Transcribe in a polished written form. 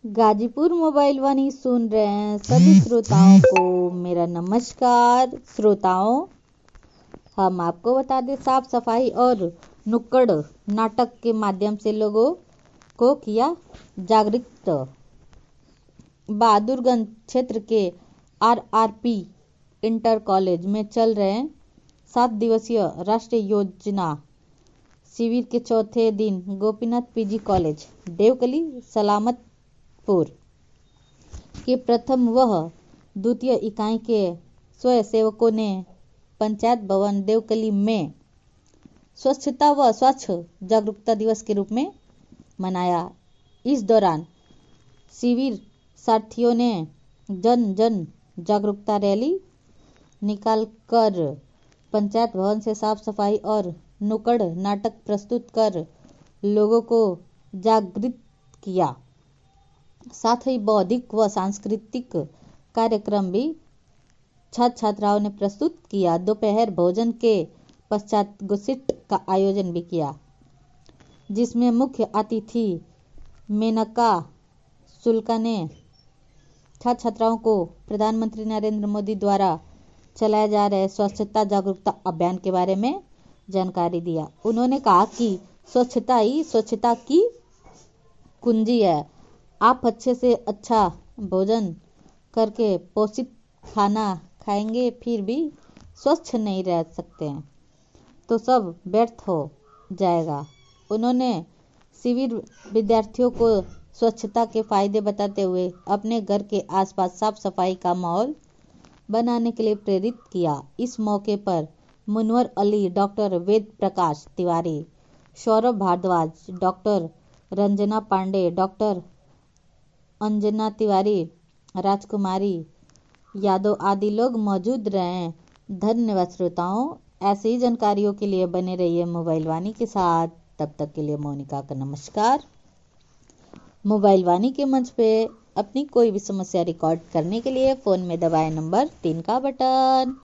Ghazipur mobile वाणी सुन रहे हैं सभी श्रोताओं को मेरा नमस्कार। श्रोताओं, हम आपको बता दें, साफ सफाई और नुक्कड़ नाटक के माध्यम से लोगों को किया जागरूक। बहादुरगंज क्षेत्र के आरआरपी इंटर कॉलेज में चल रहे 7 दिवसीय राष्ट्रीय योजना शिविर के चौथे दिन गोपीनाथ पीजी कॉलेज देवकली सलामतपुर के प्रथम व द्वितीय इकाई के स्वयंसेवकों ने पंचायत भवन देवकली में स्वच्छता व स्वच्छ जागरूकता दिवस के रूप में मनाया। इस दौरान शिविर साथियों ने जन जन जागरूकता रैली निकालकर पंचायत भवन से साफ सफाई और नुक्कड़ नाटक प्रस्तुत कर लोगों को जागृत किया। साथ ही बौद्धिक व सांस्कृतिक कार्यक्रम भी छात्र छात्राओं ने प्रस्तुत किया। दोपहर भोजन के पश्चात गोष्ठी का आयोजन भी किया, जिसमें मुख्य अतिथि मेनका शुक्ला ने छात्र छात्राओं को प्रधानमंत्री नरेंद्र मोदी द्वारा चलाए जा रहे स्वच्छता जागरूकता अभियान के बारे में जानकारी दिया। उन्होंने कहा कि स्वच्छता ही स्वच्छता की कुंजी है। आप अच्छे से अच्छा भोजन करके पोषित खाना खाएंगे फिर भी स्वच्छ नहीं रह सकते हैं तो सब व्यर्थ हो जाएगा। उन्होंने शिविर विद्यार्थियों को स्वच्छता के फायदे बताते हुए अपने घर के आसपास साफ सफाई का माहौल बनाने के लिए प्रेरित किया। इस मौके पर Munawar Ali, doctor Ved Prakash Tiwari, Saurabh Bhardwaj, doctor Ranjana Pandey, doctor Anjana Tiwari, Rajkumari Yadav आदि लोग मौजूद रहे। धन्यवाद श्रोताओं। ऐसी ही जानकारियों के लिए बने रहिए मोबाइल वाणी के साथ। तब तक के लिए मोनिका का नमस्कार। मोबाइल वाणी के मंच पे अपनी कोई भी समस्या रिकॉर्ड करने के लिए फोन में दबाएं नंबर 3 का बटन।